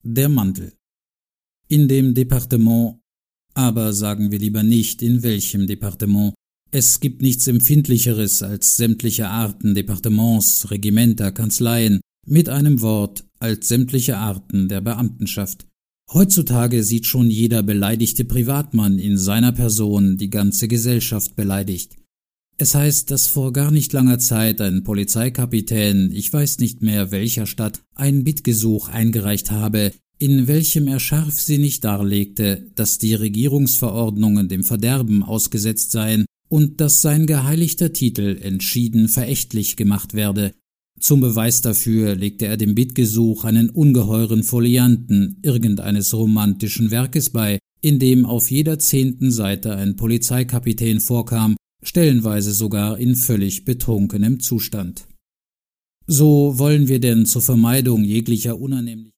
der Mantel. In dem Departement, aber sagen wir lieber nicht, in welchem Departement. Es gibt nichts Empfindlicheres als sämtliche Arten Departements, Regimenter, Kanzleien, mit einem Wort als sämtliche Arten der Beamtenschaft. Heutzutage sieht schon jeder beleidigte Privatmann in seiner Person die ganze Gesellschaft beleidigt. Es heißt, dass vor gar nicht langer Zeit ein Polizeikapitän, ich weiß nicht mehr welcher Stadt, ein Bittgesuch eingereicht habe, in welchem er scharfsinnig darlegte, dass die Regierungsverordnungen dem Verderben ausgesetzt seien und dass sein geheiligter Titel entschieden verächtlich gemacht werde. Zum Beweis dafür legte er dem Bittgesuch einen ungeheuren Folianten irgendeines romantischen Werkes bei, in dem auf jeder 10. Seite ein Polizeikapitän vorkam, stellenweise sogar in völlig betrunkenem Zustand. So wollen wir denn zur Vermeidung jeglicher Unannehmlichkeit